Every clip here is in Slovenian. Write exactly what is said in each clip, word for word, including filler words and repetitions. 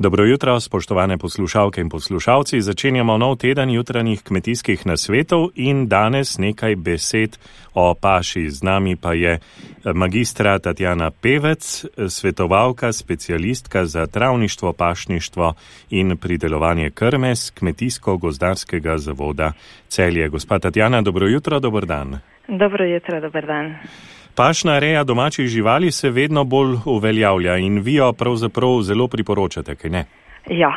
Dobro jutro, spoštovane poslušalke in poslušalci. Začenjamo nov teden jutranjih kmetijskih nasvetov in danes nekaj besed o paši. Z nami pa je magistra Tatjana Pevec, svetovalka, specialistka za travništvo, pašništvo in pridelovanje krme z Kmetijsko-gozdarskega zavoda Celje. Gospa Tatjana, dobro jutro, dober dan. Dobro jutro, dober dan. Pašna reja domačih živali se vedno bolj uveljavlja in vi jo pravzaprav zelo priporočate, kaj ne? Ja,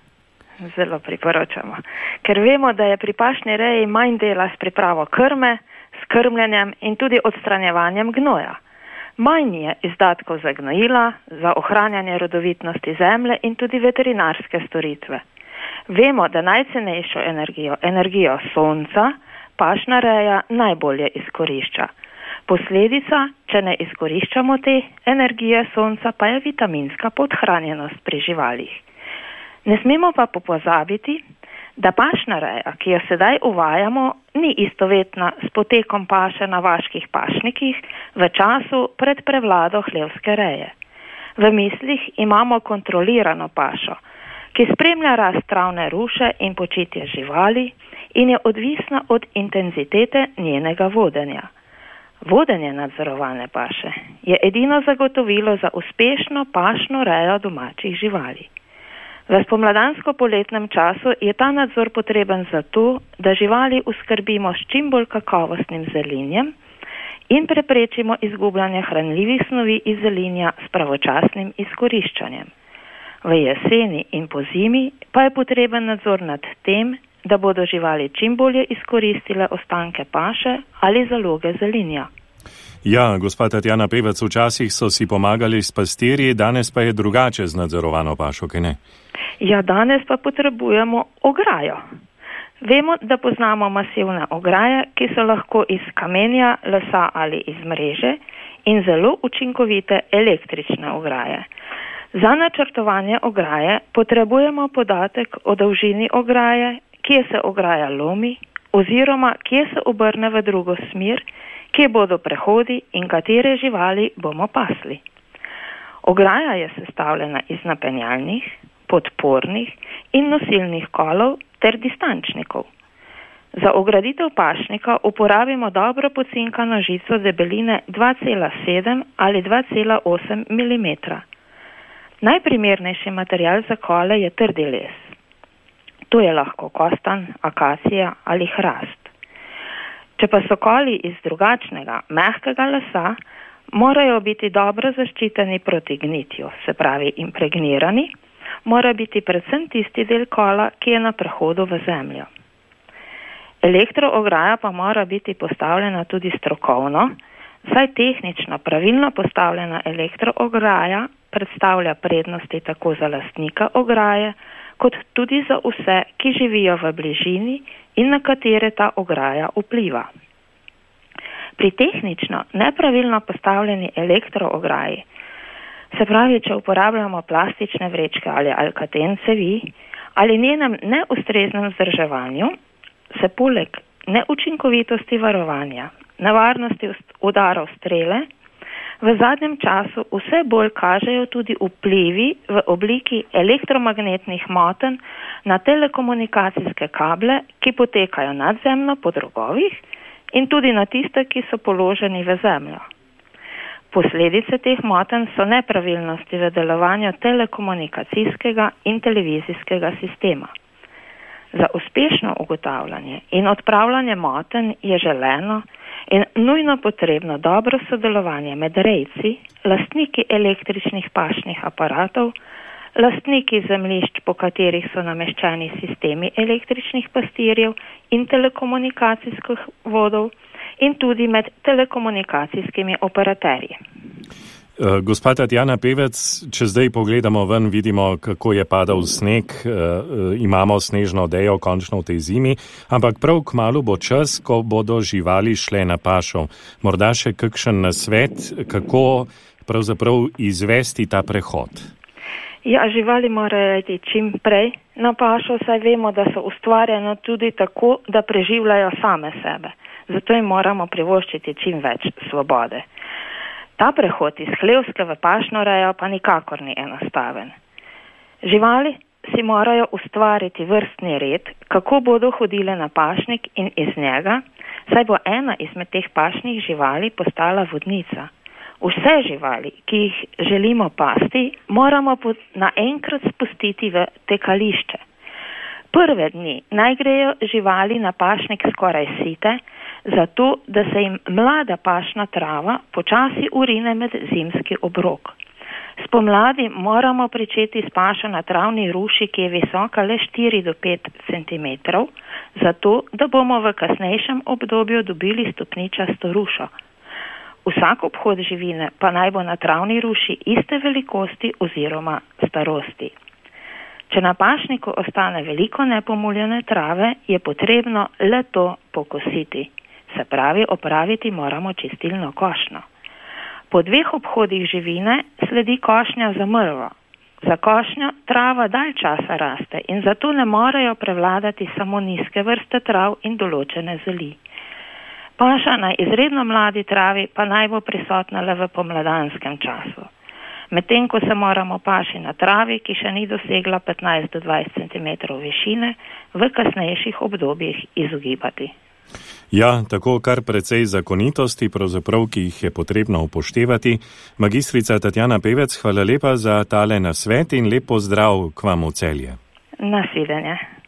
zelo priporočamo. Ker vemo, da je pri pašni reji manj dela s pripravo krme, s krmljenjem in tudi odstranjevanjem gnoja. Manj je izdatkov za gnojila, za ohranjanje rodovitnosti zemlje in tudi veterinarske storitve. Vemo, da najcenejšo energijo, energijo sonca, pašna reja najbolje izkorišča. Posledica, če ne izkoriščamo te energije sonca, pa je vitaminska podhranjenost pri živalih. Ne smemo pa pozabiti, da pašna reja, ki jo sedaj uvajamo, ni istovetna s potekom paše na vaških pašnikih v času pred prevlado hlevske reje. V mislih imamo kontrolirano pašo, ki spremlja rast travne ruše in počitje živali in je odvisna od intenzitete njenega vodenja. Vodenje nadzorovane paše je edino zagotovilo za uspešno pašno rejo domačih živali. V spomladansko-poletnem času je ta nadzor potreben zato, da živali uskrbimo s čim bolj kakovostnim zelenjem in preprečimo izgubljanje hranljivih snovi iz zelenja s pravočasnim izkoriščanjem. V jeseni in po zimi pa je potreben nadzor nad tem, da bodo živali čim bolje izkoristile ostanke paše ali zaloge zelenja. Ja, gospa Tatjana Pevec, včasih so si pomagali s pastirji, danes pa je drugače z nadzorovano pašo, kaj ne? Ja, danes pa potrebujemo ograjo. Vemo, da poznamo masivne ograje, ki so lahko iz kamenja, lesa ali iz mreže in zelo učinkovite električne ograje. Za načrtovanje ograje potrebujemo podatek o dolžini ograje, kje se ograja lomi oziroma kje se obrne v drugo smer, kje bodo prehodi in katere živali bomo pasli. Ograja je sestavljena iz napenjalnih, podpornih in nosilnih kolov ter distančnikov. Za ograditev pašnika uporabimo dobro pocinkano žico debeline dva cela sedem ali dva cela osem milimetra. Najprimernejši material za kole je trdi les. To je lahko kostan, akacija ali hrast. Če pa so koli iz drugačnega, mehkega lesa, morajo biti dobro zaščiteni proti gnitju, se pravi impregnirani, mora biti predvsem tisti del kola, ki je na prehodu v zemljo. Elektroograja pa mora biti postavljena tudi strokovno, saj tehnično pravilno postavljena elektroograja predstavlja prednosti tako za lastnika ograje, kot tudi za vse, ki živijo v bližini in na katere ta ograja vpliva. Pri tehnično nepravilno postavljeni elektroograji, se pravi, če uporabljamo plastične vrečke ali alkaten cevi, ali njenem neustreznem vzdrževanju, se poleg neučinkovitosti varovanja, nevarnosti udarov strele, v zadnjem času vse bolj kažejo tudi vplivi v obliki elektromagnetnih motenj na telekomunikacijske kable, ki potekajo nadzemno po drogovih in tudi na tiste, ki so položeni v zemljo. Posledice teh motenj so nepravilnosti v delovanju telekomunikacijskega in televizijskega sistema. Za uspešno ugotavljanje in odpravljanje motenj je želeno in nujno potrebno dobro sodelovanje med rejci, lastniki električnih pašnih aparatov, lastniki zemljišč, po katerih so nameščeni sistemi električnih pastirjev in telekomunikacijskih vodov in tudi med telekomunikacijskimi operaterji. Gospa Tatjana Pevec, če zdaj pogledamo ven, vidimo, kako je padal sneg, imamo snežno odejo končno v tej zimi, ampak prav kmalu bo čas, ko bodo živali šle na pašo. Morda še kakšen nasvet, kako pravzaprav izvesti ta prehod? Ja, živali morajo iti čim prej na pašo, saj vemo, da so ustvarjene tudi tako, da preživljajo same sebe. Zato jim moramo privoščiti čim več svobode. Ta prehod iz hlevske v pašno rejo pa nikakor ni enostaven. Živali si morajo ustvariti vrstni red, kako bodo hodile na pašnik in iz njega, saj bo ena izmed teh pašnih živali postala vodnica. Vse živali, ki jih želimo pasti, moramo naenkrat spustiti v tekališče. Prve dni naj grejo živali na pašnik skoraj site, zato da se jim mlada pašna trava počasi urine med zimski obrok. Spomladi moramo pričeti s pašo na travni ruši, ki je visoka le štiri do pet centimetrov, zato da bomo v kasnejšem obdobju dobili stopničasto rušo. Vsak obhod živine pa naj bo na travni ruši iste velikosti oziroma starosti. Če na pašniku ostane veliko nepomuljene trave, je potrebno le to pokositi. Se pravi, opraviti moramo čistilno košnjo. Po dveh obhodih živine sledi košnja za mrvo. Za košnjo trava dalj časa raste in zato ne morejo prevladati samo nizke vrste trav in določene zeli. Paša na izredno mladi travi pa naj bo prisotna le v pomladanskem času. Medtem ko se moramo paši na travi, ki še ni dosegla petnajst do dvajset centimetrov višine, v kasnejših obdobjih izogibati. Ja, tako kar precej zakonitosti, pravzaprav, ki jih je potrebno upoštevati. Magistrica Tatjana Pevec, hvala lepa za tale nasvet in lep pozdrav k vam v Celje. Nasvidenje.